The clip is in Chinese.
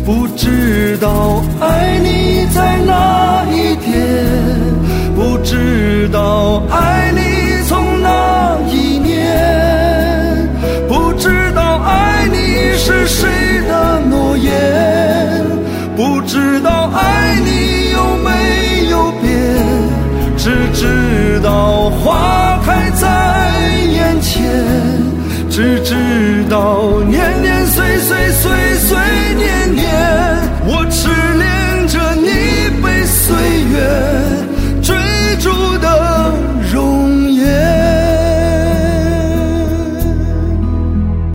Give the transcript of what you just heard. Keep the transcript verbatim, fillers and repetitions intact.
不知道爱你在哪一天，不知道爱你从哪一年，不知道爱你是谁的诺言，不知道爱你有没有变，只知道花开在眼前，只知道年年岁岁岁岁年